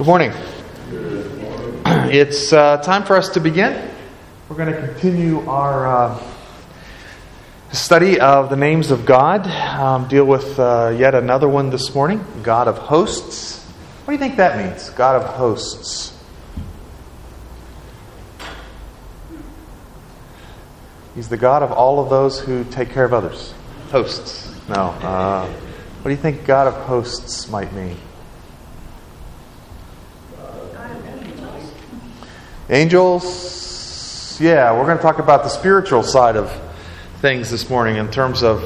Good morning. It's time for us to begin. We're going to continue our study of the names of God. Deal with yet another one this morning, God of hosts. What do you think that means, God of hosts? He's the God of all of those who take care of others. Hosts. No. What do you think God of hosts might mean? Angels, yeah, we're going to talk about the spiritual side of things this morning in terms of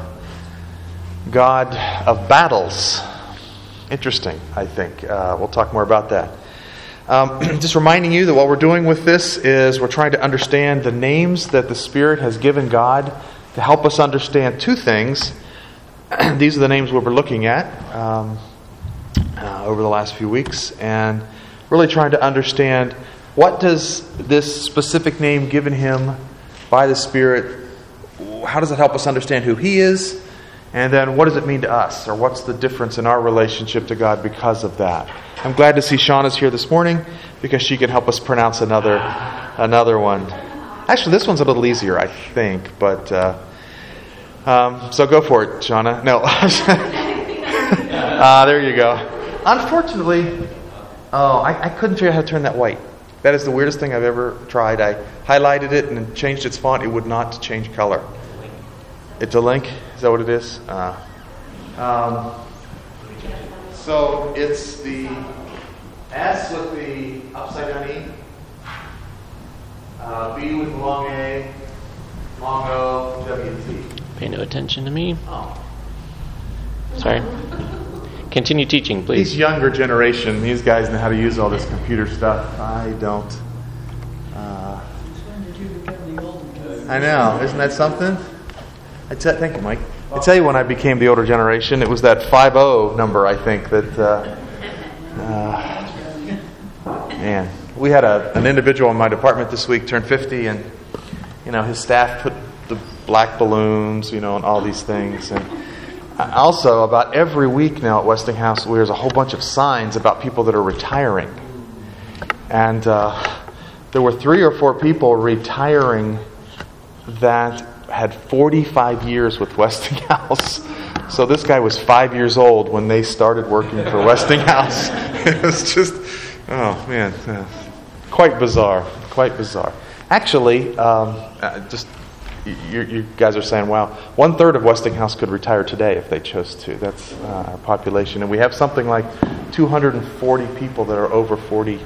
God of battles. Interesting, I think. We'll talk more about that. Just reminding you that what we're doing with this is we're trying to understand the names that the Spirit has given God to help us understand two things. These are the names we'll be looking at over the last few weeks, and really trying to understand what does this specific name given him by the Spirit, how does it help us understand who he is? And then what does it mean to us? Or what's the difference in our relationship to God because of that? I'm glad to see Shauna's here this morning because she can help us pronounce another one. Actually, this one's a little easier, I think. But so go for it, Shauna. No. There you go. Unfortunately, I couldn't figure out how to turn that white. That is the weirdest thing I've ever tried. I highlighted it and changed its font. It would not change color. It's a link? Is that what it is? So it's the S with the upside down E. B with the long A. Long O. W T. Pay no attention to me. Oh. Sorry. Continue teaching, please. These younger generation, these guys know how to use all this computer stuff. I don't. I know. Isn't that something? Thank you, Mike. I tell you, when I became the older generation, it was that 50 number, I think, that... man. We had an individual in my department this week turn 50, and his staff put the black balloons, and all these things. And also, about every week now at Westinghouse, there's a whole bunch of signs about people that are retiring. And there were 3 or 4 people retiring that had 45 years with Westinghouse. So this guy was 5 years old when they started working for Westinghouse. It was just, oh man, quite bizarre. Actually, you guys are saying, wow, 1/3 of Westinghouse could retire today if they chose to. That's our population. And we have something like 240 people that are over 40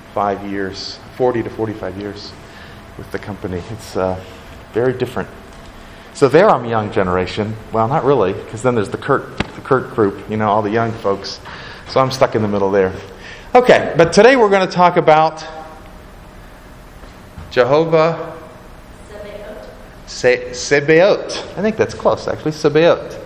to 45 years with the company. It's very different. So there I'm young generation. Well, not really, because then there's the Kurt group, all the young folks. So I'm stuck in the middle there. Okay, but today we're going to talk about Jehovah Sebaot. I think that's close, actually. Sebaot.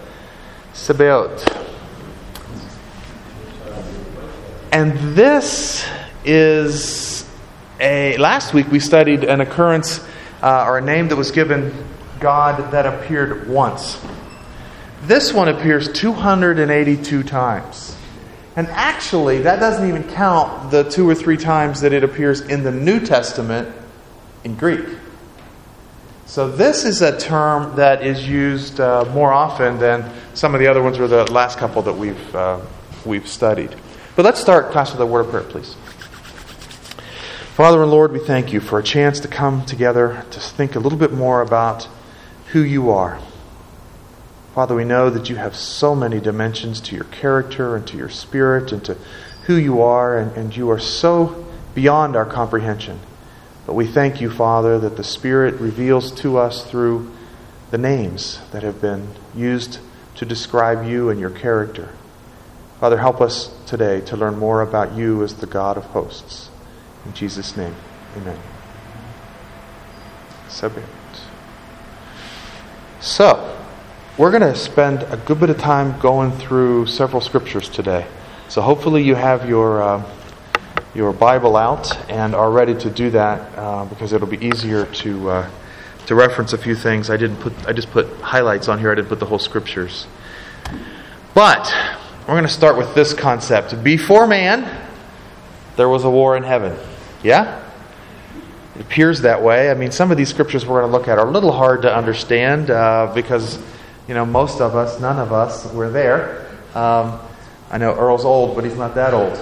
And this is last week we studied an occurrence or a name that was given God that appeared once. This one appears 282 times. And actually, that doesn't even count the 2 or 3 times that it appears in the New Testament in Greek. So this is a term that is used more often than some of the other ones or the last couple that we've studied. But let's start, class, with a word of prayer, please. Father and Lord, we thank you for a chance to come together to think a little bit more about who you are. Father, we know that you have so many dimensions to your character and to your spirit and to who you are, and you are so beyond our comprehension. But we thank you, Father, that the Spirit reveals to us through the names that have been used to describe you and your character. Father, help us today to learn more about you as the God of hosts. In Jesus' name, amen. So, we're going to spend a good bit of time going through several scriptures today. So hopefully you have your Bible out and are ready to do that because it'll be easier to reference a few things. I just put highlights on here. I didn't put the whole scriptures. But we're going to start with this concept. Before man, there was a war in heaven. Yeah? It appears that way. I mean, some of these scriptures we're going to look at are a little hard to understand because, most of us, none of us, were there. I know Earl's old, but he's not that old.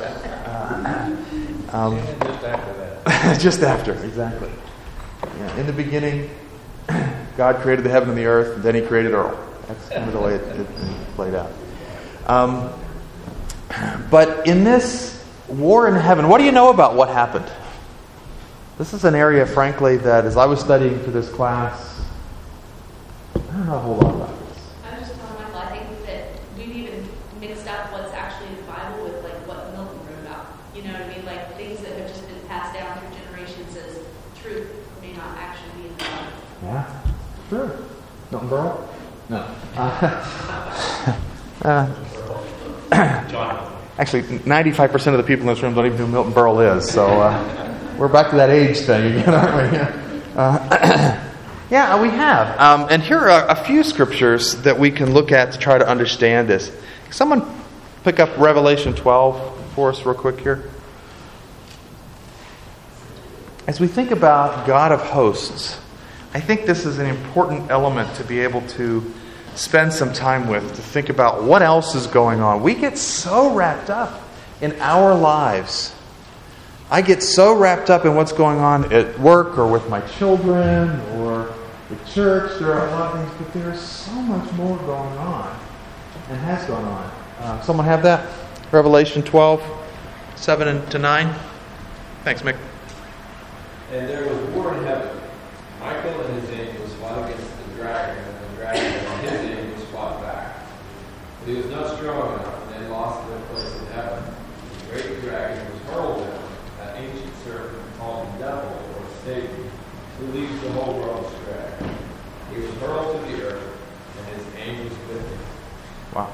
Just after that. Just after, exactly. Yeah, in the beginning, God created the heaven and the earth, and then He created Earl. That's kind of the way it played out. But in this war in heaven, what do you know about what happened? This is an area, frankly, that as I was studying for this class, I don't know a whole lot about this. I'm just telling Michael, I think that we've even mixed up what's actually in the Bible with what Milton wrote about. You know what I mean? Like things that have just been passed down through generations as truth may not actually be in the Bible. Yeah, sure. Milton Berle? No. Actually, 95% of the people in this room don't even know who Milton Berle is. So we're back to that age thing again, aren't we? Yeah, we have. And here are a few scriptures that we can look at to try to understand this. Can someone pick up Revelation 12 for us real quick here? As we think about God of hosts, I think this is an important element to be able to spend some time with, to think about what else is going on. We get so wrapped up in our lives. I get so wrapped up in what's going on at work or with my children or the church. There are a lot of things, but there's so much more going on and has gone on. Someone have that? Revelation 12, 7 to 9. Thanks, Mick. And there was war in heaven. Michael and his angels fought against the dragon, and the dragon and his angels fought back. But he was not strong enough, and they lost their place in heaven. The great dragon was hurled down, that ancient serpent called the devil or Satan, who leads the whole world astray. He was hurled to the earth, and his angels with him. Wow.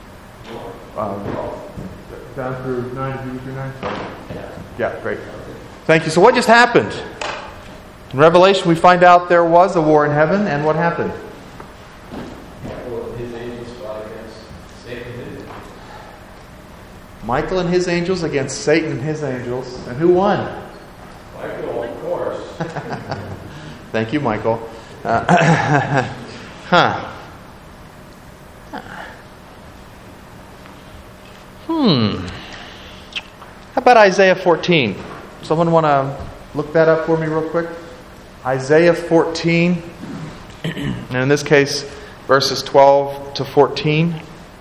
Down through 9, through 9? Yeah, great. Thank you. So what just happened? In Revelation, we find out there was a war in heaven, and what happened? Michael and his angels fought against Satan and his angels. Michael and his angels against Satan and his angels. And who won? Michael, of course. Thank you, Michael. How about Isaiah 14? Someone want to look that up for me real quick? Isaiah 14, and in this case, verses 12 to 14.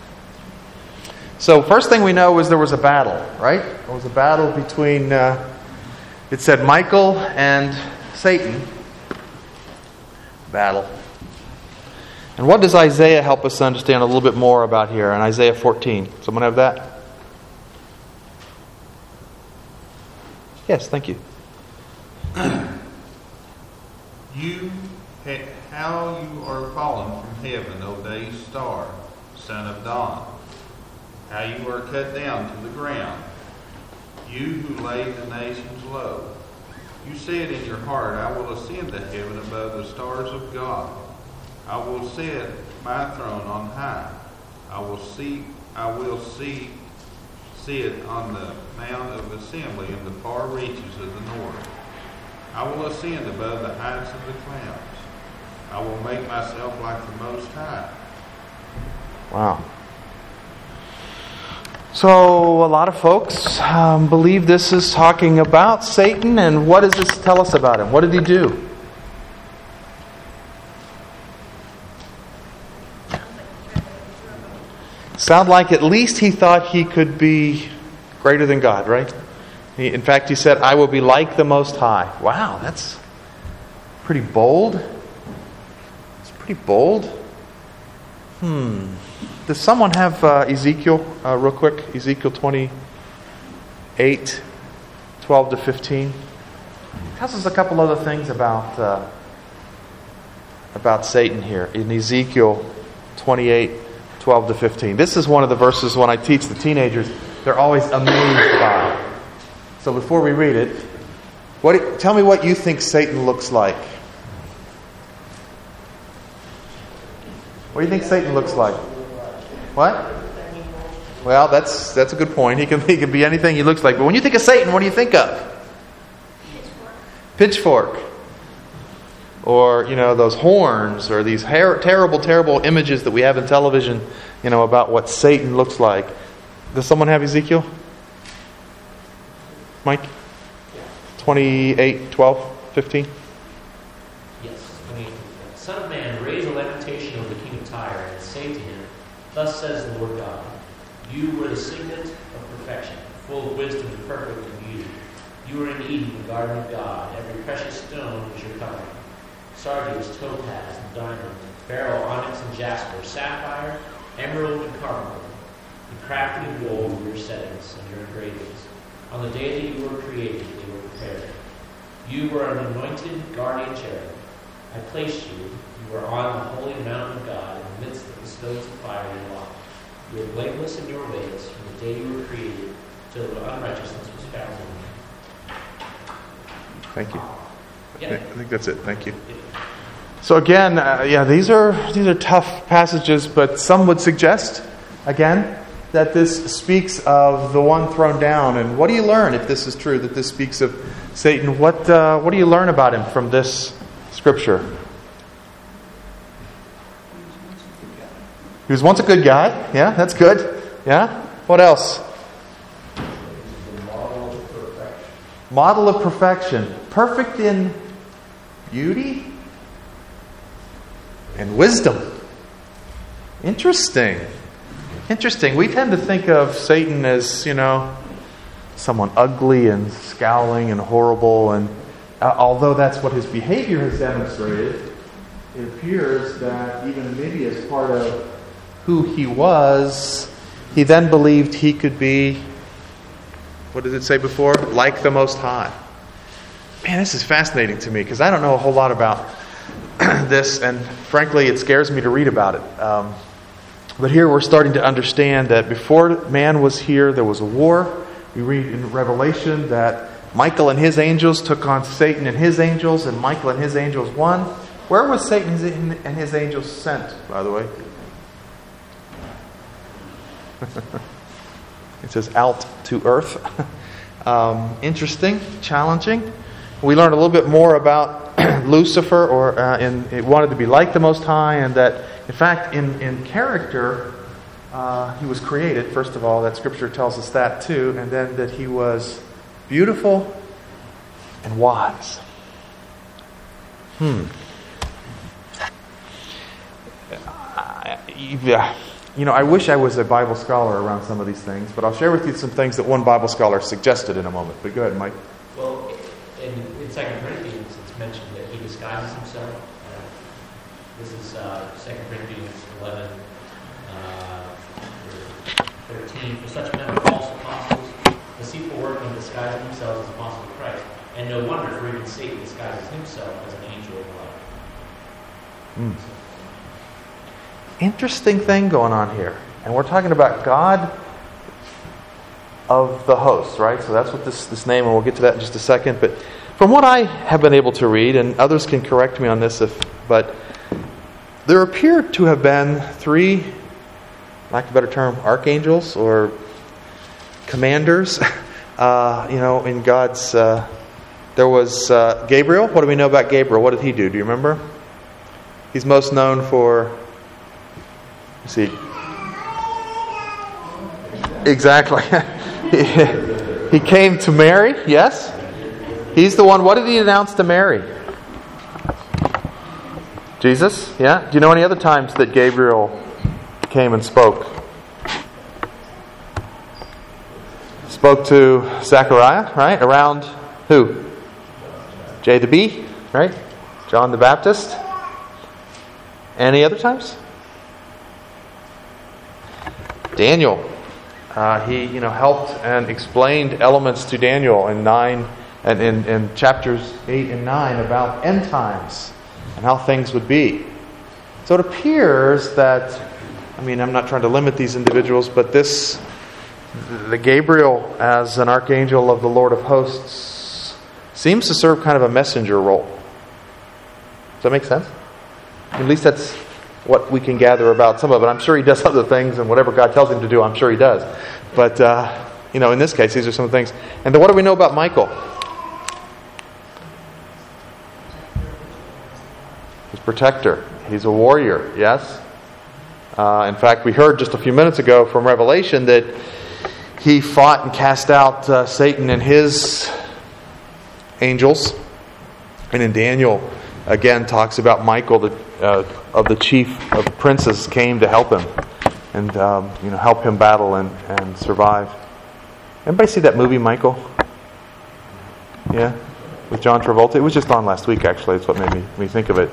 So first thing we know is there was a battle, right? There was a battle between, it said Michael and Satan. Battle. And what does Isaiah help us understand a little bit more about here in Isaiah 14? Someone have that? Yes, thank you. How you are fallen from heaven, O day star, son of dawn. How you are cut down to the ground, you who laid the nations low. You said in your heart, I will ascend to heaven above the stars of God. I will set my throne on high. I will sit on the mount of assembly in the far reaches of the north. I will ascend above the heights of the clouds. I will make myself like the Most High. Wow. So a lot of folks believe this is talking about Satan, and what does this tell us about him? What did he do? Sound like at least he thought he could be greater than God, right? In fact, he said, I will be like the Most High. Wow, that's pretty bold. It's pretty bold. Does someone have Ezekiel real quick? Ezekiel 28, 12 to 15. It tells us a couple other things about Satan here in Ezekiel 28, 12 to 15. This is one of the verses when I teach the teenagers, they're always amazed by. So before we read it, tell me what you think Satan looks like. What do you think Satan looks like? What? Well, that's a good point. He can be anything he looks like. But when you think of Satan, what do you think of? Pitchfork. Or, those horns, or these terrible, terrible images that we have in television, about what Satan looks like. Does someone have Ezekiel? Mike? 28, 12, 15? Yes. Son of man, raise a lamentation over the king of Tyre, and say to him, Thus says the Lord God, You were the signet of perfection, full of wisdom and perfect in beauty. You were in Eden, the garden of God. Every precious stone was your covering. Sardius, topaz, and diamond, beryl, onyx, and jasper, sapphire, emerald, and carnelian. The crafted in gold were your settings and your engravings. On the day that you were created, they were prepared. You were an anointed guardian cherub. I placed you. You were on the holy mountain of God in the midst of the stones of fire you walked. You were blameless in your ways from the day you were created till the unrighteousness was found in you. Thank you. Yeah. I think that's it. Thank you. So again, these are tough passages, but some would suggest, again, that this speaks of the one thrown down. And what do you learn if this is true, that this speaks of Satan? What do you learn about him from this scripture? He was once a good guy. Yeah, that's good. Yeah? What else? Model of perfection. Perfect in beauty and wisdom. Interesting. We tend to think of Satan as, someone ugly and scowling and horrible. And although that's what his behavior has demonstrated, it appears that even maybe as part of who he was, he then believed he could be, what did it say before? Like the Most High. Man, this is fascinating to me because I don't know a whole lot about this, and frankly, it scares me to read about it. But here we're starting to understand that before man was here, there was a war. We read in Revelation that Michael and his angels took on Satan and his angels, and Michael and his angels won. Where was Satan and his angels sent, by the way? It says out to earth. Interesting, challenging. We learned a little bit more about Lucifer, it wanted to be like the Most High, and that, in fact, in character, he was created. First of all, that Scripture tells us that too, and then that he was beautiful and wise. I wish I was a Bible scholar around some of these things, but I'll share with you some things that one Bible scholar suggested in a moment. But go ahead, Mike. Well, in 2 Corinthians, it's mentioned that he disguises himself. This is 2 Corinthians 11, 13. For such men are false apostles, deceitful workmen disguising themselves as apostles of Christ. And no wonder, for even Satan disguises himself as an angel of light. Interesting thing going on here. And we're talking about God of the hosts, right? So that's what this name, and we'll get to that in just a second. But from what I have been able to read, and others can correct me on this, but there appear to have been 3, lack of a better term, archangels or commanders. In God's, there was Gabriel. What do we know about Gabriel? What did he do? Do you remember? He's most known for. See, exactly. He came to Mary, yes? He's the one. What did he announce to Mary? Jesus, yeah? Do you know any other times that Gabriel came and spoke? Spoke to Zechariah, right? Around who? J the right? John the Baptist. Any other times? Daniel, he helped and explained elements to Daniel in 9 and in chapters 8 and 9 about end times and how things would be. So it appears that, I'm not trying to limit these individuals, but the Gabriel as an archangel of the Lord of hosts seems to serve kind of a messenger role. Does that make sense? At least that's what we can gather about some of it. I'm sure he does other things, and whatever God tells him to do, I'm sure he does. But, in this case, these are some of the things. And then what do we know about Michael? He's a protector. He's a warrior, yes? In fact, we heard just a few minutes ago from Revelation that he fought and cast out Satan and his angels. And in Daniel, again, talks about Michael, of the chief of princes, came to help him and help him battle and survive. Anybody see that movie, Michael? Yeah, with John Travolta. It was just on last week, actually. It's what made me think of it.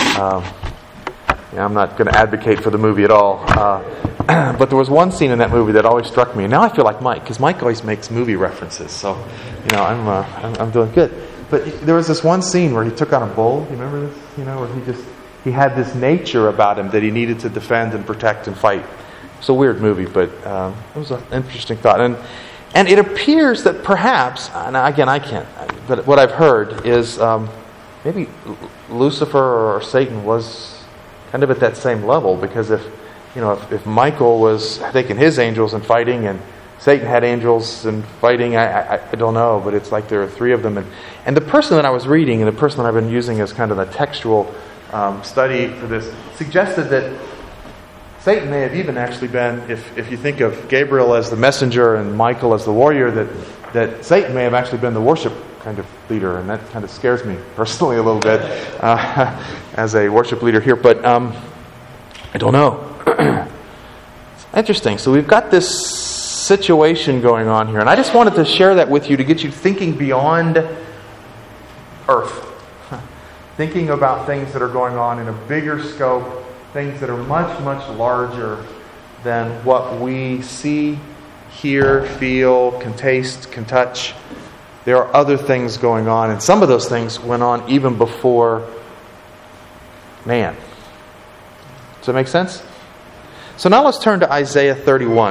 I'm not going to advocate for the movie at all. But there was one scene in that movie that always struck me. Now I feel like Mike, because Mike always makes movie references. So, I'm doing good. But there was this one scene where he took on a bull. You remember this? Where he had this nature about him that he needed to defend and protect and fight. It's a weird movie, but it was an interesting thought. And it appears that perhaps, and again I can't, but what I've heard is maybe Lucifer or Satan was kind of at that same level, because if Michael was taking his angels and fighting, and Satan had angels and fighting, I don't know, but it's like there are three of them. And the person that I was reading, and the person that I've been using as kind of a textual study for this, suggested that Satan may have even actually been, if you think of Gabriel as the messenger and Michael as the warrior, that Satan may have actually been the worship kind of leader, and that kind of scares me personally a little bit as a worship leader here. But I don't know. It's interesting. So we've got this situation going on here, and I just wanted to share that with you to get you thinking beyond earth, thinking about things that are going on in a bigger scope, things that are much, much larger than what we see, hear, feel, can taste, can touch. There are other things going on, and some of those things went on even before man. Does that make sense? So now let's turn to Isaiah 31.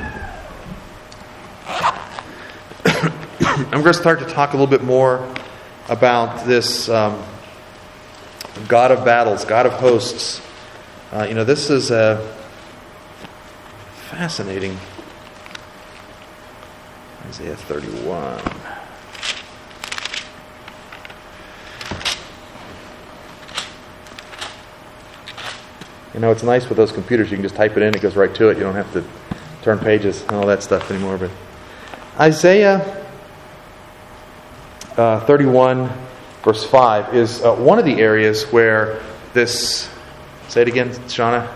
I'm going to start to talk a little bit more about this God of battles, God of hosts. This is a fascinating Isaiah 31. It's nice with those computers. You can just type it in, it goes right to it. You don't have to turn pages and all that stuff anymore. But Isaiah 31, verse 5 is one of the areas where this, say it again, Shauna?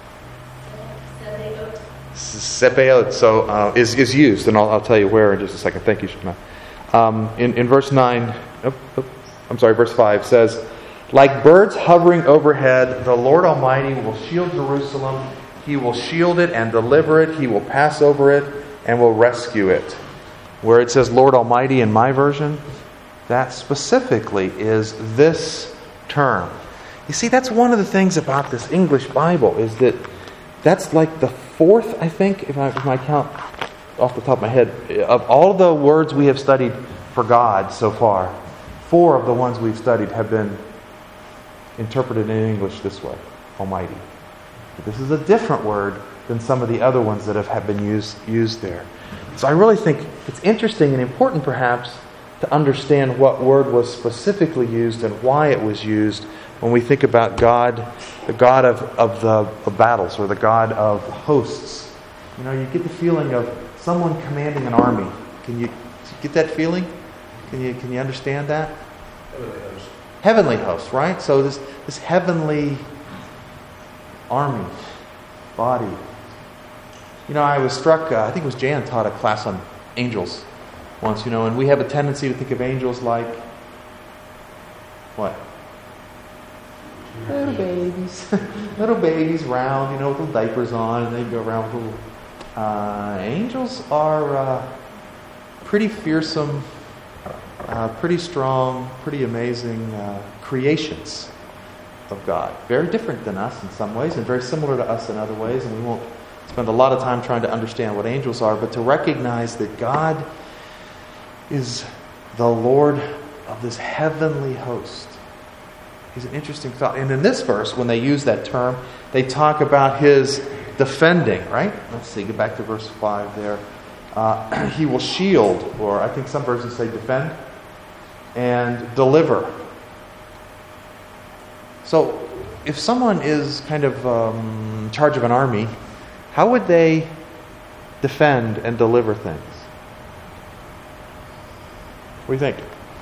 Sebeot. So is used, and I'll tell you where in just a second. Thank you, Shauna. In verse 9, verse 5 says, "Like birds hovering overhead, the Lord Almighty will shield Jerusalem. He will shield it and deliver it. He will pass over it and will rescue it." Where it says Lord Almighty in my version, that specifically is this term. You see, that's one of the things about this English Bible, is that that's like the fourth, I think, if I count off the top of my head, of all the words we have studied for God so far, 4 of the ones we've studied have been interpreted in English this way, Almighty. But this is a different word than some of the other ones that have been used there. So I really think it's interesting and important, perhaps, to understand what word was specifically used and why it was used when we think about God, the God of battles, or the God of hosts. You get the feeling of someone commanding an army. Can you get that feeling? Can you understand that? Heavenly host, right? So this heavenly army, body. I was struck, I think it was Jan taught a class on angels once, and we have a tendency to think of angels like, what? Little babies. Little babies, round, with little diapers on, and they go around with little... angels are pretty fearsome, pretty strong, pretty amazing creations of God. Very different than us in some ways, and very similar to us in other ways, and we won't spend a lot of time trying to understand what angels are, but to recognize that God is the Lord of this heavenly host. He's an interesting thought. And in this verse, when they use that term, they talk about his defending, right? Let's see, get back to verse 5 there. He will shield, or I think some versions say defend, and deliver. So, if someone is kind of in charge of an army, how would they defend and deliver things? What do you think?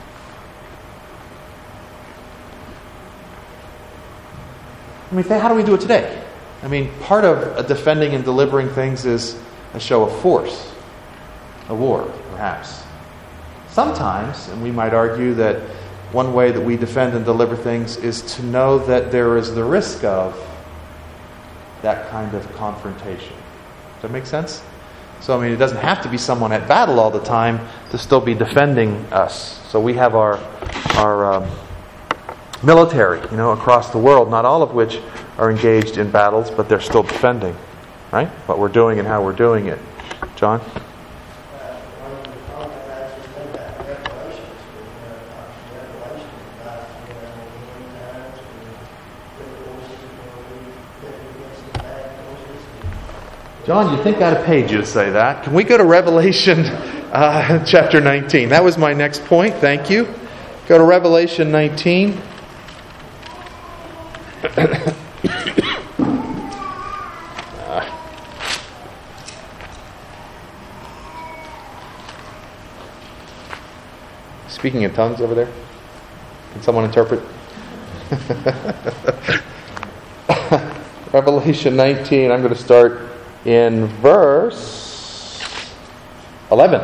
I mean, how do we do it today? I mean, part of defending and delivering things is a show of force, a war, perhaps. Sometimes, and we might argue that one way that we defend and deliver things is to know that there is the risk of that kind of confrontation. Does that make sense? So, I mean, it doesn't have to be someone at battle all the time to still be defending us. So we have our military, across the world, not all of which are engaged in battles, but they're still defending, right? What we're doing and how we're doing it. John? John, you'd think I'd have paid you to say that. Can we go to Revelation chapter 19? That was my next point. Thank you. Go to Revelation 19. Speaking in tongues over there? Can someone interpret? Revelation 19, I'm going to start in verse 11.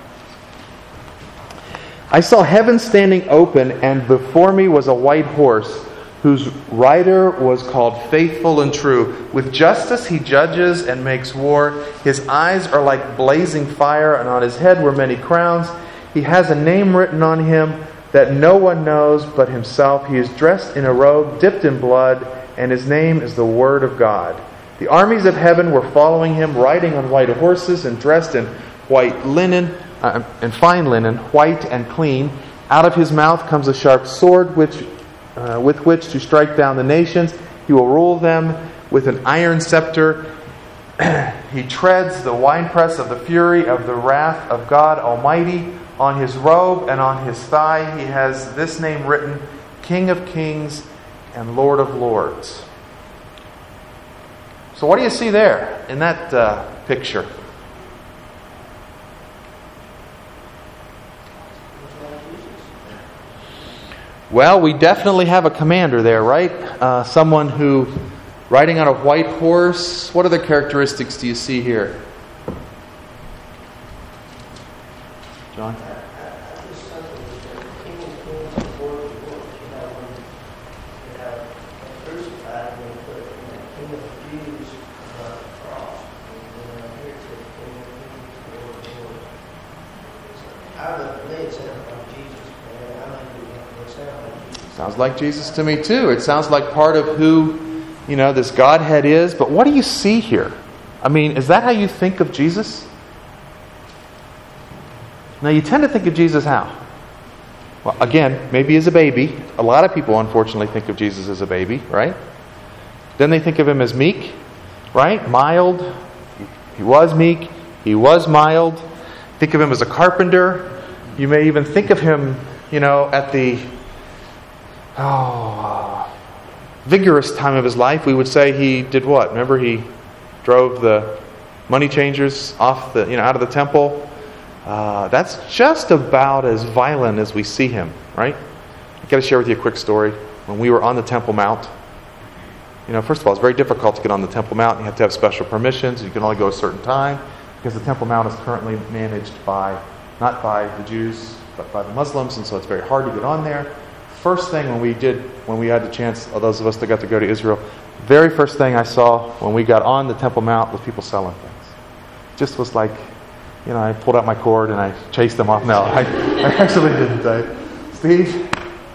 I saw heaven standing open, and before me was a white horse, whose rider was called Faithful and True. With justice he judges and makes war. His eyes are like blazing fire, and on his head were many crowns. He has a name written on him that no one knows but himself. He is dressed in a robe dipped in blood, and his name is the Word of God. The armies of heaven were following him, riding on white horses and dressed in white linen and fine linen, white and clean. Out of his mouth comes a sharp sword with which to strike down the nations. He will rule them with an iron scepter. He treads the winepress of the fury of the wrath of God Almighty. On his robe and on his thigh he has this name written, King of Kings and Lord of Lords. So what do you see there in that picture? Well, we definitely have a commander there, right? Someone who, riding on a white horse. What other characteristics do you see here? John? Sounds like Jesus to me too. It sounds like part of who, this Godhead is. But what do you see here? I mean, is that how you think of Jesus? Now, you tend to think of Jesus how? Well, again, maybe as a baby. A lot of people, unfortunately, think of Jesus as a baby, right? Then they think of him as meek, right? Mild. He was meek. He was mild. Think of him as a carpenter. You may even think of him, at the vigorous time of his life. We would say he did what? Remember, he drove the money changers off out of the temple. That's just about as violent as we see him, right? I've got to share with you a quick story. When we were on the Temple Mount, first of all, it's very difficult to get on the Temple Mount. You have to have special permissions. You can only go a certain time because the Temple Mount is currently managed not by the Jews, but by the Muslims, and so it's very hard to get on there. First thing when we had the chance, those of us that got to go to Israel, very first thing I saw when we got on the Temple Mount was people selling things. Just was like, I pulled out my cord and I chased them off. No, I actually didn't. Steve?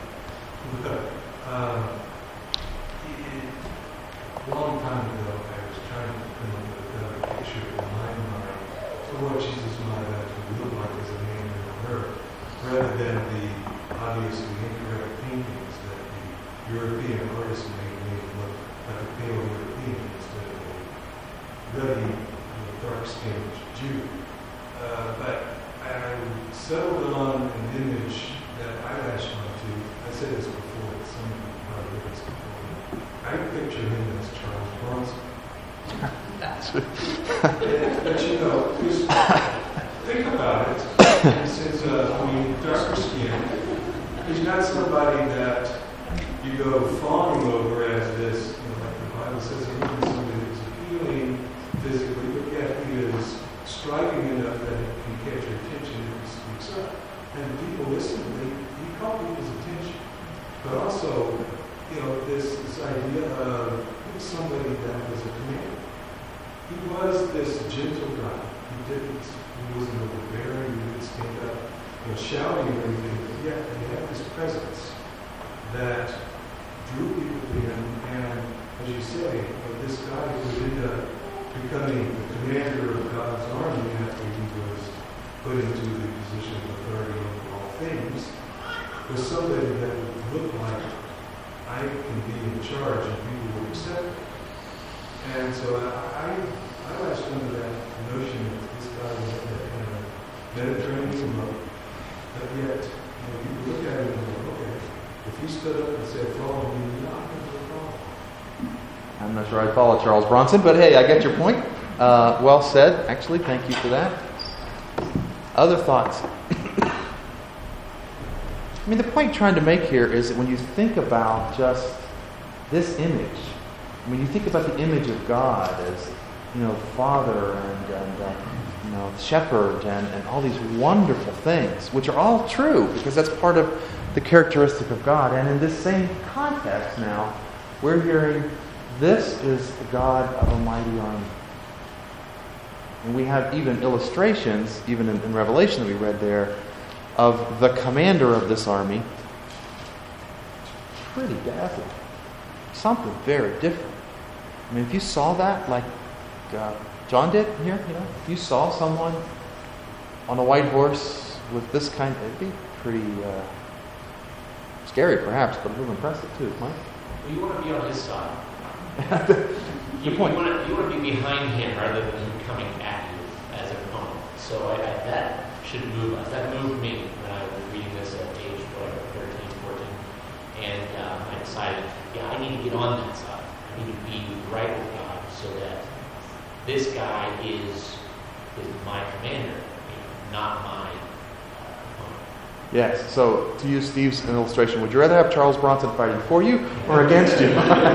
A long time ago, I was trying to come up with a picture in my mind of what Jesus might actually look like as a man on earth, rather than the obviously incorrect paintings that the European artists made it look like a pale European instead of a really dark-skinned Jew. But I settled on an image that I latched onto. I said this before, but some of you probably heard this before. I picture him as Charles Bronson. But just think about it. Since, darker skin, he's not somebody that you go fawning over as this, like the Bible says, he's somebody who's appealing physically, but yet he is striking enough that it can catch your attention if he speaks up. And people listen, he caught people's attention. But also, this idea of he was somebody that was a commander. He was this gentle guy. He wasn't overbearing, he didn't stand up, shouting or anything, but yet he had this presence that drew people to him. And as you say, this guy who ended up becoming the commander of God's army after he was put into the position of authority over all things, was somebody that would look like I can be in charge and people would accept it. And so I latched onto that notion that this guy was that kind of Mediterranean look, but yet you look at him and go, okay, if he stood up and said, follow me, you're not going to follow. I'm not sure I'd follow Charles Bronson, but hey, I get your point. Well said, actually. Thank you for that. Other thoughts? The point I'm trying to make here is that when you think about just this image, when you think about the image of God as, Father and Shepherd and all these wonderful things, which are all true because that's part of the characteristic of God. And in this same context now, we're hearing this is the God of a mighty army. And we have even illustrations, even in Revelation that we read there, of the commander of this army. Pretty dazzling. Something very different. If you saw that, like John did here, if you saw someone on a white horse with this kind, it'd be pretty scary perhaps, but a little impressive too, Mike. Well, you want to be on his side. Good point. You want to be behind him rather than him coming at you as an opponent. So that should move us. That moved me when I was reading this at age 13, 14. And I decided, I need to get on that side. I need to be right with God so that this guy is my commander, not my opponent. Yes, so to use Steve's illustration, would you rather have Charles Bronson fighting for you or against you?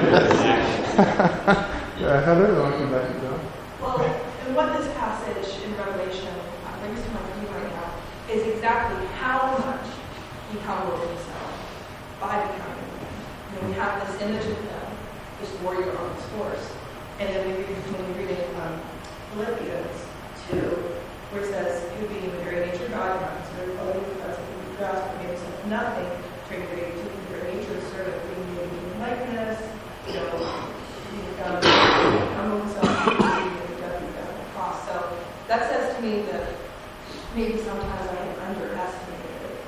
Heather, I'll come back to John. Well, and what this passage in Revelation brings to my view right now is exactly how much he humbled himself by becoming a man. We have this image of him, this warrior on his horse. And then when we read in Philippians 2, where it says, who being the very nature of God, not considered equality with God, he grasped and made himself nothing, turning to the very nature of servant, being made in likeness, being found humble himself, being the death of the cross. So that says to me that maybe sometimes I have underestimated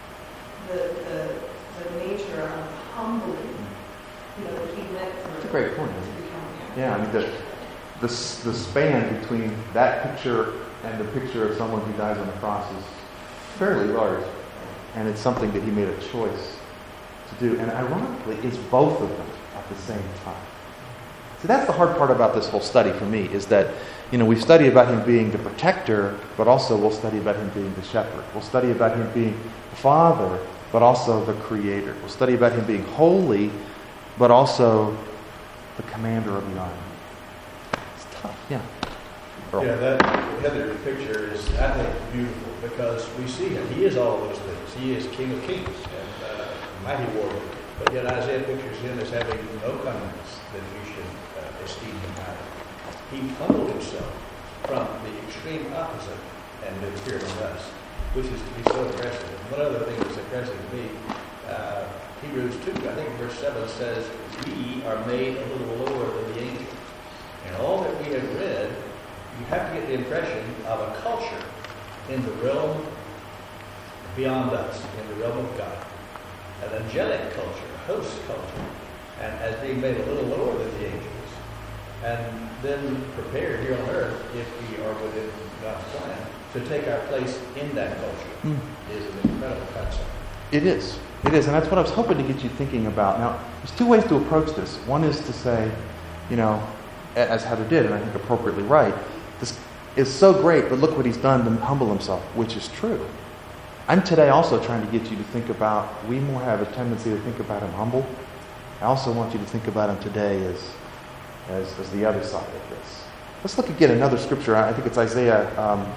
the nature of humbling, that he went through. That's a great point. Yeah, the span between that picture and the picture of someone who dies on the cross is fairly large. And it's something that he made a choice to do. And ironically, it's both of them at the same time. See, that's the hard part about this whole study for me, is that, we study about him being the protector, but also we'll study about him being the shepherd. We'll study about him being the father, but also the creator. We'll study about him being holy, but also the commander of the army. It's tough, yeah. Earl. Yeah, that Heather picture is, I think, beautiful because we see him. He is all those things. He is King of Kings and mighty warrior. But yet Isaiah pictures him as having no kindness that we should esteem him highly. He humbled himself from the extreme opposite and it appeared on us, which is to be so aggressive. One other thing that's aggressive to me, Hebrews 2, I think verse 7 says, we are made a little lower than the angels. And all that we have read, you have to get the impression of a culture in the realm beyond us, in the realm of God, an angelic culture, a host culture, and as being made a little lower than the angels, and then prepared here on earth, if we are within God's plan, to take our place in that culture is an incredible concept. It is. It is. And that's what I was hoping to get you thinking about. Now, there's two ways to approach this. One is to say, as Heather did, and I think appropriately right, this is so great, but look what he's done to humble himself, which is true. I'm today also trying to get you to think about, we more have a tendency to think about him humble. I also want you to think about him today as the other side of this. Let's look again another scripture. I think it's Isaiah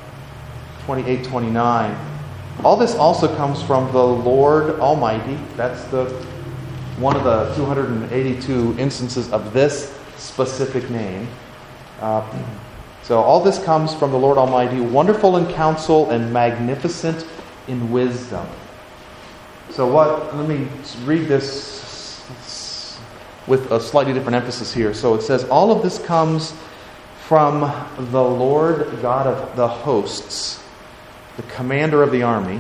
28:29. All this also comes from the Lord Almighty. That's one of the 282 instances of this specific name. So all this comes from the Lord Almighty, wonderful in counsel and magnificent in wisdom. So let me read this with a slightly different emphasis here. So it says, all of this comes from the Lord God of the hosts, the commander of the army.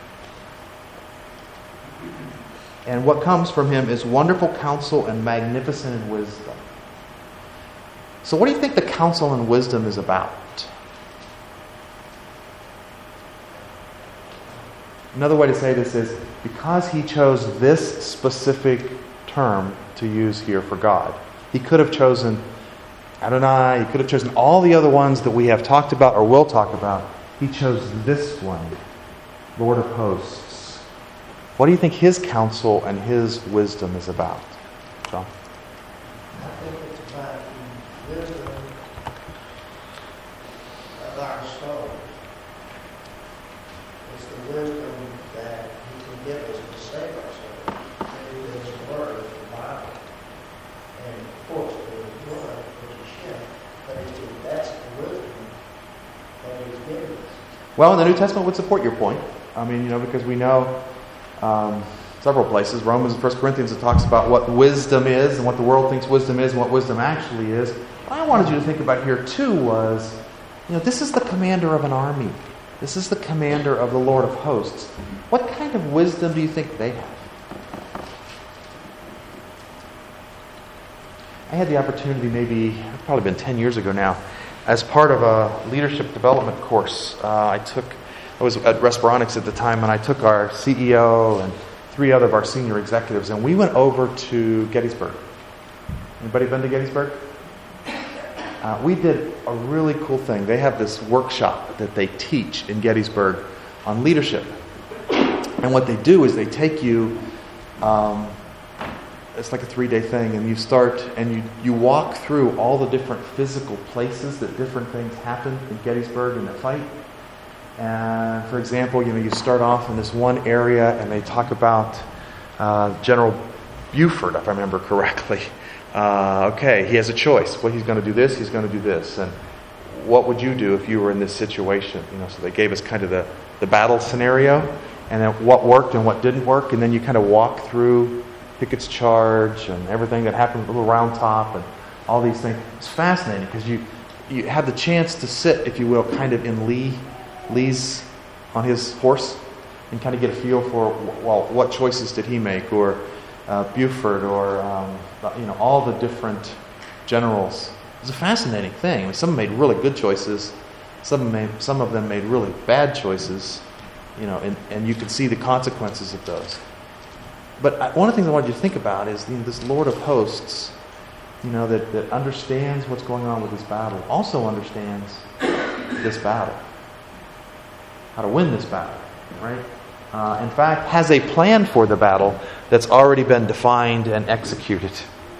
And what comes from him is wonderful counsel and magnificent in wisdom. So what do you think the counsel and wisdom is about? Another way to say this is, because he chose this specific term to use here for God, he could have chosen Adonai, he could have chosen all the other ones that we have talked about or will talk about. He chose this one, Lord of hosts. What do you think his counsel and his wisdom is about? John? I think it's about the wisdom of our soul. It's the wisdom that he can give us to save our soul through his word, the Bible. And of course, through his blood, which is shed. But that's the wisdom that he's given us. Well, the New Testament would support your point. I mean, because we know several places, Romans and 1 Corinthians, it talks about what wisdom is and what the world thinks wisdom is and what wisdom actually is. What I wanted you to think about here too was, this is the commander of an army. This is the commander of the Lord of hosts. What kind of wisdom do you think they have? I had the opportunity probably been 10 years ago now, as part of a leadership development course. I was at Respironics at the time, and I took our CEO and 3 other of our senior executives, and we went over to Gettysburg. Anybody been to Gettysburg? We did a really cool thing. They have this workshop that they teach in Gettysburg on leadership. And what they do is they take you, it's like a 3-day thing, and you start and you walk through all the different physical places that different things happen in Gettysburg in the fight. And for example, you start off in this one area and they talk about General Buford, if I remember correctly. Okay, he has a choice. Well, he's going to do this, he's going to do this. And what would you do if you were in this situation? So they gave us kind of the battle scenario, and then what worked and what didn't work, and then you kind of walk through Pickett's charge and everything that happened, the little round top and all these things. It's fascinating because you have the chance to sit, if you will, kind of in Lee's on his horse and kind of get a feel for, what choices did he make, or Buford, or all the different generals. It was a fascinating thing. I mean, some made really good choices, some of them made really bad choices, and you could see the consequences of those. But one of the things I wanted you to think about is this Lord of hosts, that understands what's going on with this battle, also understands this battle, how to win this battle, right? In fact, has a plan for the battle that's already been defined and executed.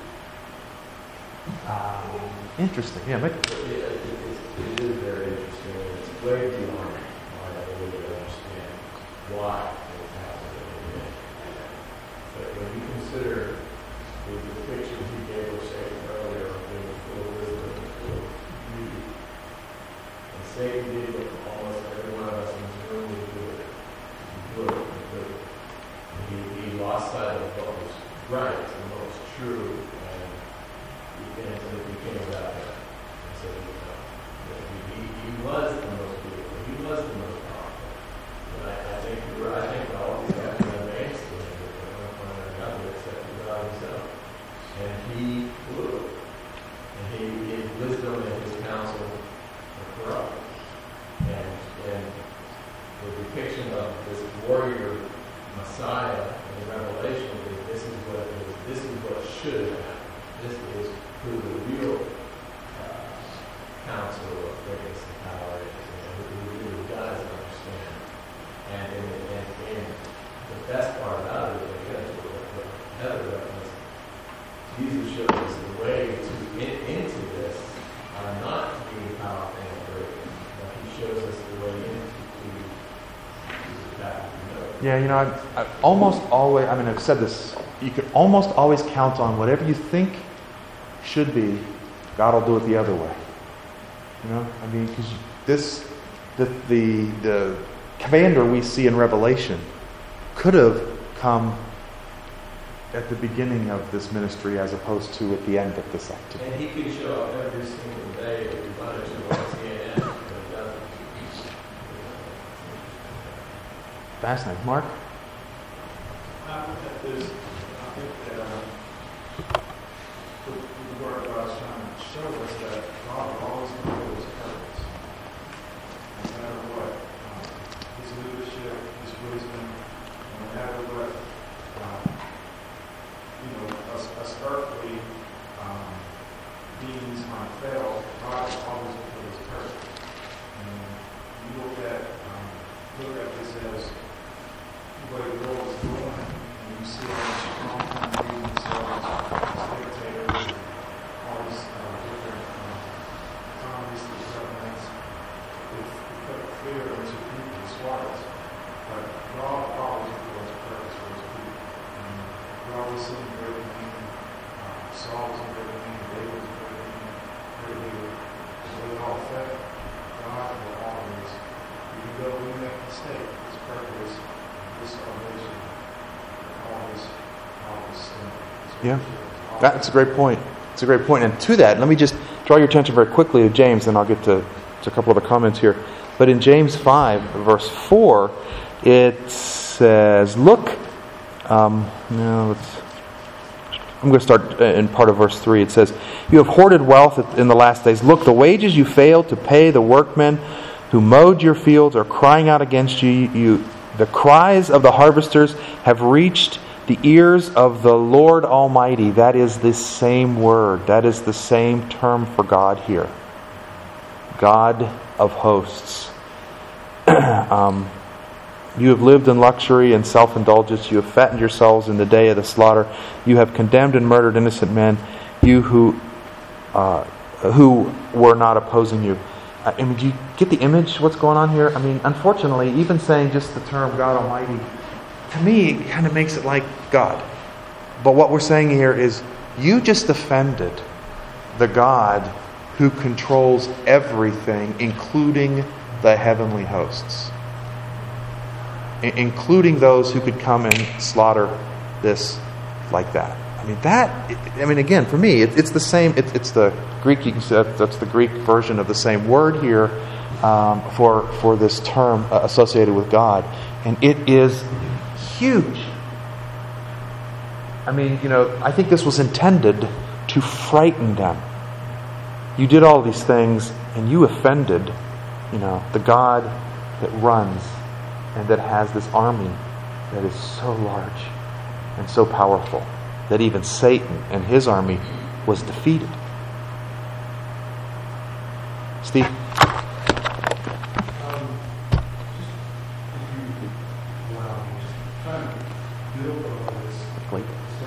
Interesting. Yeah, Mick? It is very interesting. It's way beyond my ability to understand why it's happening. But when you consider the picture he gave us earlier, it was full of wisdom, full of beauty. And Satan did what almost every one of us in this room would do. He lost sight of what was right and what was true, and it became about him. And so he was the most beautiful. He was the most powerful. And I think all of these guys are amazed with him. counsel of greatness and power is, who does understand. And the best part about it, what Heather referenced, Jesus shows us the way into this are not to be powerful and great, but he shows us the way into that. Yeah, I almost always, I've said this, you can almost always count on whatever you think should be, God will do it the other way. Because the commander we see in Revelation could have come at the beginning of this ministry as opposed to at the end of this activity. And he could show up every single day if he wanted to on CNN, but it doesn't. Fascinating. Mark? I think that the word of God is trying to show us that God will always fulfill his purpose. No matter what, his leadership, his wisdom, no matter what, us earthly beings might fail, God will always fulfill his purpose. And you look at this as the way the world is going, and you see all these strong countries, you see all these dictators, all these different economies, these governments, they put fear into people's hearts. But God always fulfills his purpose for his people. We always see great men. Saul was a great man, David was a great leader. So they all fail. God will always, even though we make mistakes, his purpose, his salvation, always stand. Yeah, that's a great point. It's a great point. And to that, let me just draw your attention very quickly to James, and I'll get to a couple other comments here. But in James 5, verse 4, it says, look, I'm going to start in part of verse 3. It says, you have hoarded wealth in the last days. Look, the wages you failed to pay the workmen who mowed your fields are crying out against you. The cries of the harvesters have reached the ears of the Lord Almighty. That is the same word. That is the same term for God here. God of hosts. You have lived in luxury and self-indulgence. You have fattened yourselves in the day of the slaughter. You have condemned and murdered innocent men, you who were not opposing you. Do you get the image what's going on here? Unfortunately, even saying just the term God Almighty, to me, it kind of makes it like God. But what we're saying here is, you just offended the God who controls everything, including the heavenly hosts. Including those who could come and slaughter this like that. Again, for me, it's the same. It's the Greek. You can say that's the Greek version of the same word here for this term associated with God, and it is huge. I think this was intended to frighten them. You did all these things, and you offended, the God that runs and that has this army that is so large and so powerful that even Satan and his army was defeated. Steve? Wait.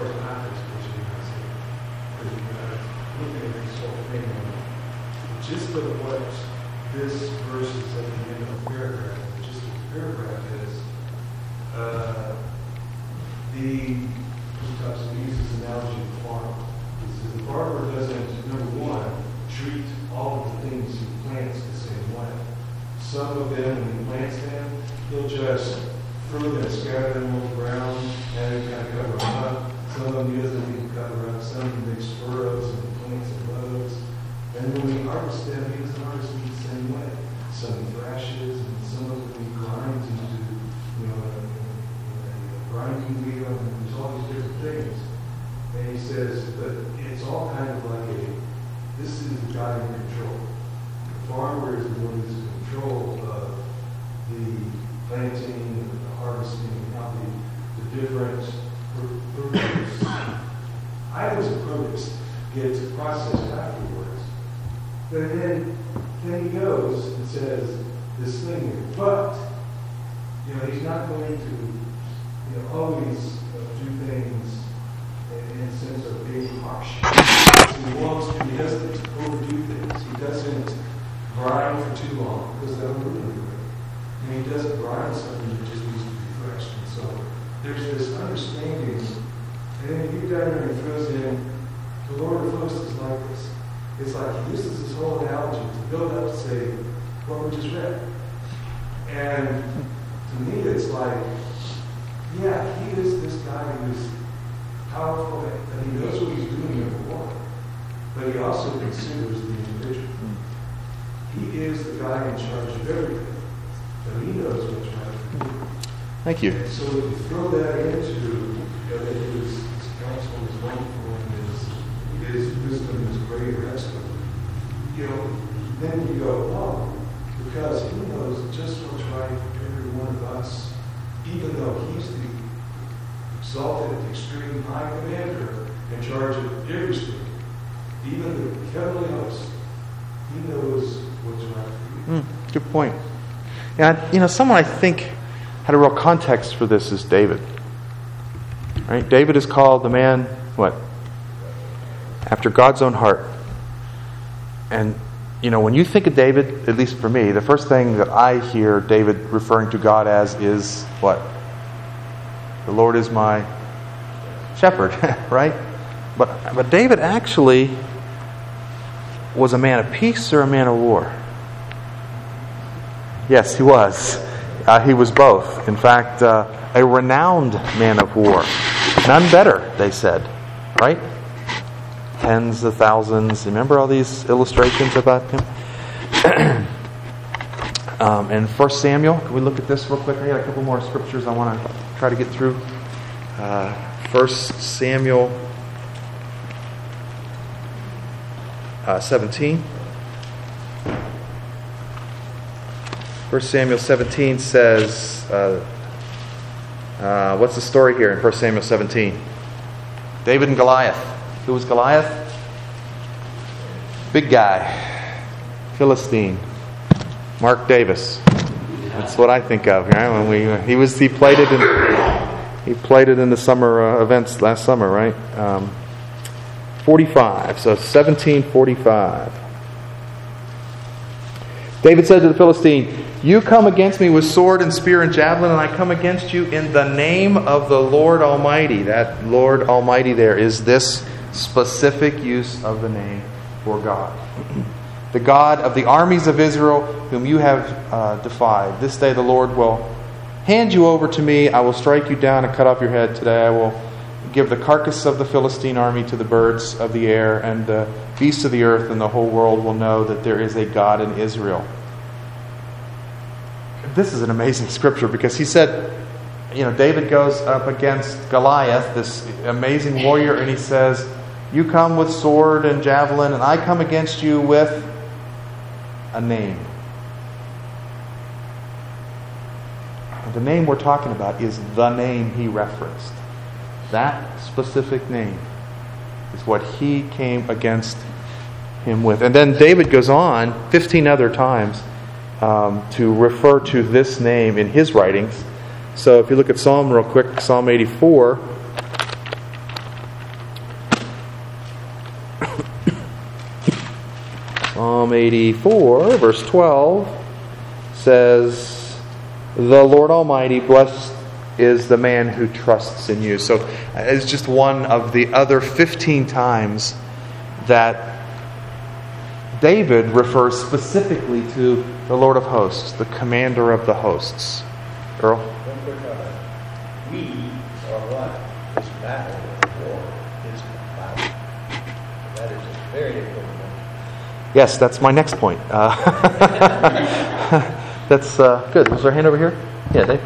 Just of what this verse is at the end of the paragraph, just the paragraph is, he uses the analogy of the farmer. He says the farmer doesn't, number one, treat all of the things he plants the same way. Some of them, when he plants them, he'll just throw them, scatter them on the ground, and kind of cover them up. Some of them he doesn't even cover up. Some he makes furrows and plants and rows. And when we harvest them, he doesn't harvest them the same way. Some he thrashes, and some of them he grinds into, a grinding wheel, and there's all these different things. And he says, but it's all kind of like this is the God in control. The farmer is the one who's in control of the planting, the harvesting, how the different produce. I was a produce, get processed afterwards. But then then he goes and says this thing here. But, he's not going to, always do things in a sense of being harsh. He doesn't overdo things. He doesn't grind for too long because that'll ruin it. He doesn't grind something that just needs to be fresh. And so there's this understanding. And then he down there and throws in, the Lord of hosts is like this. It's like he uses this whole analogy to build up to say what we just read. And to me it's like, yeah, he is this guy who's powerful and he knows what he's doing, number one. But he also considers the individual. He is the guy in charge of everything. But he knows what's right. Thank you. And so if you throw that into that his counsel is wonderful and his wisdom is great, or excellent, then you go, oh, because he knows just what's right for every one of us, even though he's the exalted, extreme high commander in charge of everything. Even the heavenly host, he knows what's right for you. Good point. Yeah, someone I think had a real context for this is David. Right? David is called the man, what? After God's own heart. And, when you think of David, at least for me, the first thing that I hear David referring to God as is what? The Lord is my shepherd, right? But David actually was a man of peace or a man of war? Yes, he was. He was both. In fact, a renowned man of war. None better, they said. Right? Tens of thousands. Remember all these illustrations about him? And 1 Samuel, can we look at this real quick? I got a couple more scriptures I want to try to get through. 1 Samuel 17. 1 Samuel 17 says, what's the story here in 1 Samuel 17? David and Goliath. Who was Goliath? Big guy. Philistine. Mark Davis. That's what I think of. Right? When he played it in the summer events last summer, right? 45. So 1745. David said to the Philistine, "You come against me with sword and spear and javelin, and I come against you in the name of the Lord Almighty." That Lord Almighty there is this specific use of the name for God. The God of the armies of Israel, whom you have defied. This day the Lord will hand you over to me. I will strike you down and cut off your head. Today I will give the carcass of the Philistine army to the birds of the air and the beasts of the earth, and the whole world will know that there is a God in Israel. This is an amazing scripture because he said, David goes up against Goliath, this amazing warrior, and he says, "You come with sword and javelin, and I come against you with a name." And the name we're talking about is the name he referenced. That specific name is what he came against him with. And then David goes on 15 other times to refer to this name in his writings. So if you look at Psalm real quick, Psalm 84. Psalm 84, verse 12 says, "The Lord Almighty, blessed is the man who trusts in you." So it's just one of the other 15 times that David refers specifically to the Lord of hosts, the commander of the hosts. Earl? One quick comment. We are what? This battle of war is about. That is a very important point. Yes, that's my next point. That's good. Was there a hand over here? Yeah, Dave.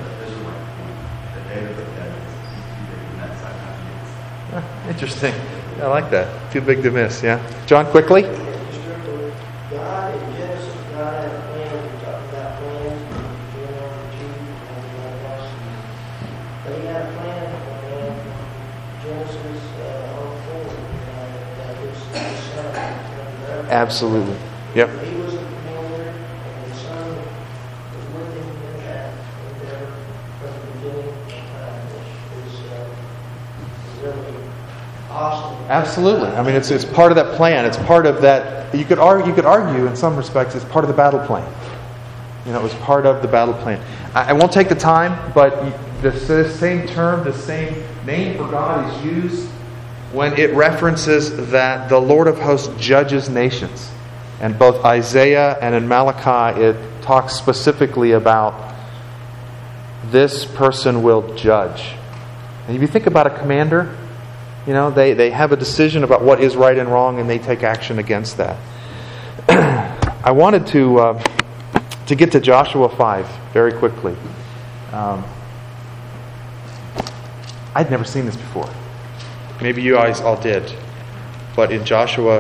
Interesting. I like that. Too big to miss, yeah. John, quickly. God in Genesis, God had a plan. We talked about plans, but he had a plan Genesis on forward. His son. Absolutely. Yep. He was a commander, and his son was with him in that endeavor from the beginning of time, which is really awesome. Absolutely. I mean, it's part of that plan. It's part of that. You could argue in some respects it's part of the battle plan. You know, it was part of the battle plan. I won't take the time, but the same term, the same name for God is used when it references that the Lord of hosts judges nations. And both Isaiah and in Malachi, it talks specifically about this person will judge. And if you think about a commander, you know, they have a decision about what is right and wrong, and they take action against that. I wanted to get to Joshua 5 very quickly. I'd never seen this before. Maybe you guys all did. But in Joshua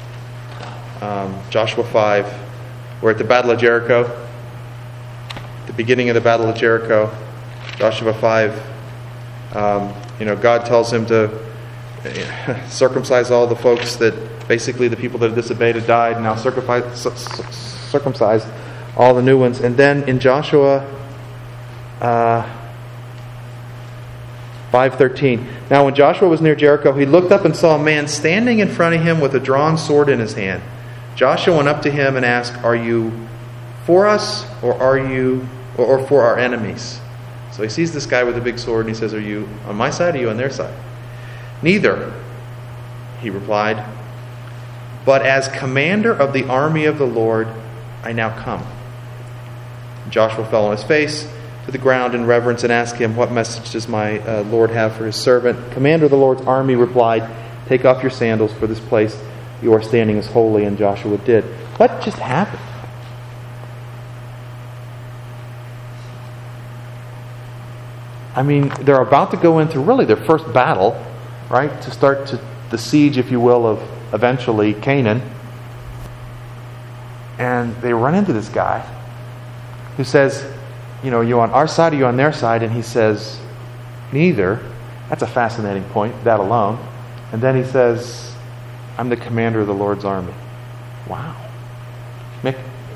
5, we're at the Battle of Jericho. The beginning of the Battle of Jericho, Joshua 5, God tells him to circumcise all the folks that, basically the people that had disobeyed had died, now circumcise all the new ones. And then in Joshua 5:13, now when Joshua was near Jericho, he looked up and saw a man standing in front of him with a drawn sword in his hand. Joshua went up to him and asked, "Are you for us, or for our enemies?" So he sees this guy with a big sword and he says, "Are you on my side, or are you on their side?" "Neither," he replied, "but as commander of the army of the Lord, I now come." Joshua fell on his face to the ground in reverence and asked him, "What message does my Lord have for his servant?" Commander of the Lord's army replied, "Take off your sandals, for this place you are standing is holy." And Joshua did. What just happened? I mean, they're about to go into really their first battle, right? To start the siege, if you will, of eventually Canaan. And they run into this guy who says, "You on our side, or you on their side?" And he says, "Neither." That's a fascinating point, that alone. And then he says, "I'm the commander of the Lord's army." Wow. Mick?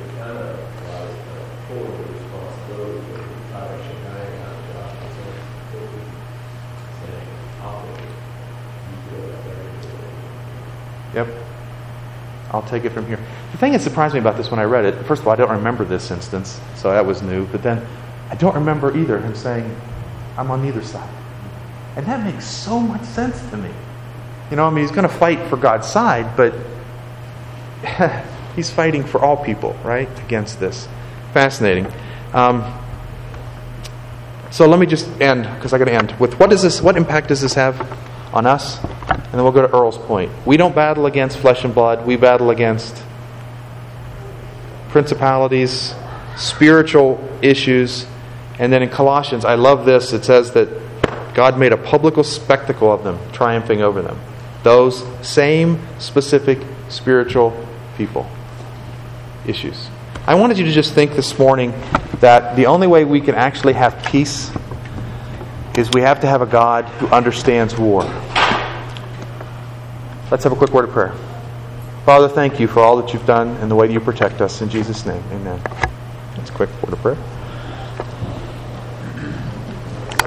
Yep. I'll take it from here. The thing that surprised me about this when I read it, first of all, I don't remember this instance, so that was new. But then I don't remember either him saying, "I'm on neither side." And that makes so much sense to me. He's going to fight for God's side, but he's fighting for all people, right, against this. Fascinating. So let me just end, because I got to end with what impact does this have on us? And then we'll go to Earl's point. We don't battle against flesh and blood. We battle against principalities, spiritual issues. And then in Colossians, I love this. It says that God made a public spectacle of them, triumphing over them. Those same specific spiritual people. Issues. I wanted you to just think this morning that the only way we can actually have peace is we have to have a God who understands war. Let's have a quick word of prayer. Father, thank you for all that you've done and the way that you protect us. In Jesus' name, amen. That's a quick word of prayer.